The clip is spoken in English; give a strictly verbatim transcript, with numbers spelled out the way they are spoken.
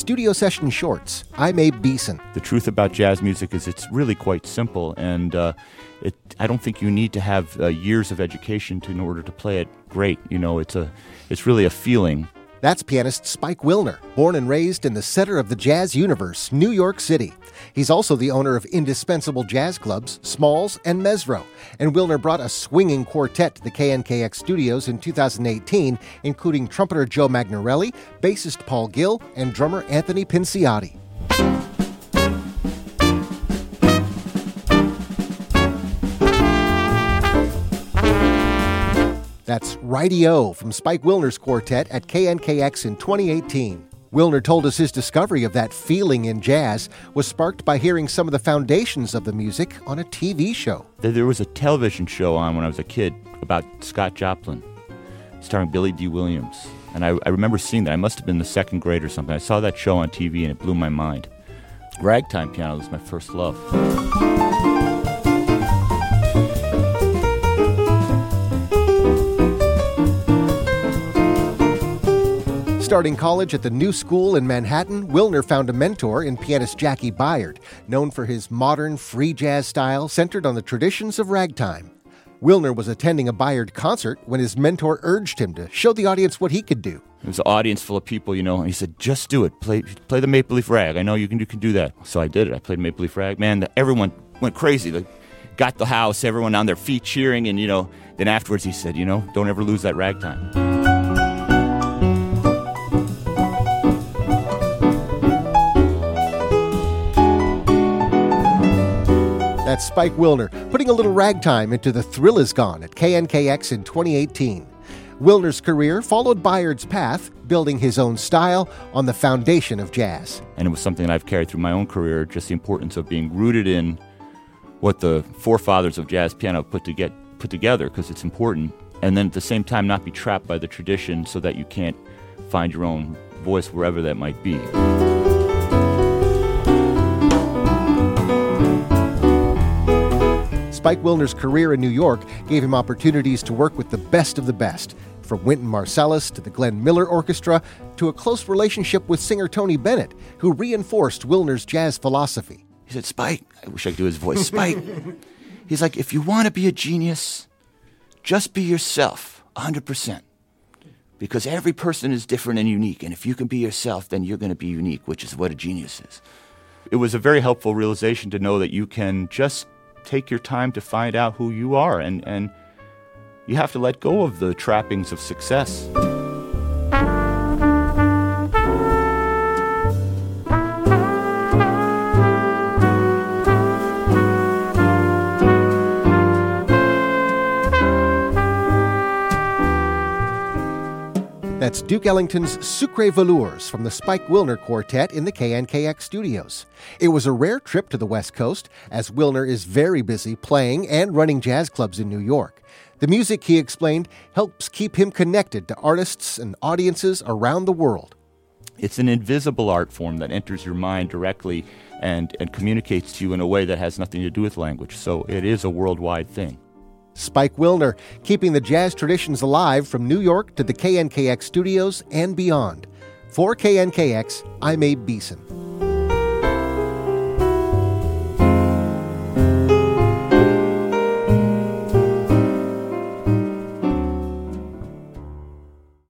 studio session shorts, I'm Abe Beeson. The truth about jazz music is it's really quite simple, and uh, it, I don't think you need to have uh, years of education to, in order to play it great. You know, it's a, it's really a feeling. That's pianist Spike Wilner, born and raised in the center of the jazz universe, New York City. He's also the owner of indispensable jazz clubs, Smalls and Mesro. And Wilner brought a swinging quartet to the K N K X studios in two thousand eighteen, including trumpeter Joe Magnarelli, bassist Paul Gill, and drummer Anthony Pinciotti. That's Righty-O from Spike Wilner's quartet at K N K X in twenty eighteen. Wilner told us his discovery of that feeling in jazz was sparked by hearing some of the foundations of the music on a T V show. There was a television show on when I was a kid about Scott Joplin, starring Billy Dee Williams. And I, I remember seeing that. I must have been in the second grade or something. I saw that show on T V and it blew my mind. Ragtime piano was my first love. Starting college at the New School in Manhattan, Wilner found a mentor in pianist Jackie Byard, known for his modern free jazz style centered on the traditions of ragtime. Wilner was attending a Byard concert when his mentor urged him to show the audience what he could do. It was an audience full of people, you know, and he said, just do it. Play play the Maple Leaf Rag. I know you can, you can do that. So I did it. I played Maple Leaf Rag. Man, everyone went crazy. They got the house, everyone on their feet cheering, and, you know, then afterwards he said, you know, don't ever lose that ragtime. That's Spike Wilner, putting a little ragtime into The Thrill Is Gone at K N K X in twenty eighteen. Wilner's career followed Byard's path, building his own style on the foundation of jazz. And it was something that I've carried through my own career, just the importance of being rooted in what the forefathers of jazz piano put, to get, put together, because it's important. And then at the same time, not be trapped by the tradition so that you can't find your own voice wherever that might be. Spike Wilner's career in New York gave him opportunities to work with the best of the best, from Wynton Marsalis to the Glenn Miller Orchestra to a close relationship with singer Tony Bennett, who reinforced Wilner's jazz philosophy. He said, Spike, I wish I could do his voice, Spike. He's like, if you want to be a genius, just be yourself, one hundred percent. Because every person is different and unique, and if you can be yourself, then you're going to be unique, which is what a genius is. It was a very helpful realization to know that you can just take your time to find out who you are, and, and you have to let go of the trappings of success. That's Duke Ellington's Sucre Velours from the Spike Wilner Quartet in the K N K X studios. It was a rare trip to the West Coast, as Wilner is very busy playing and running jazz clubs in New York. The music, he explained, helps keep him connected to artists and audiences around the world. It's an invisible art form that enters your mind directly and, and communicates to you in a way that has nothing to do with language. So it is a worldwide thing. Spike Wilner, keeping the jazz traditions alive from New York to the K N K X studios and beyond. For K N K X, I'm Abe Beeson.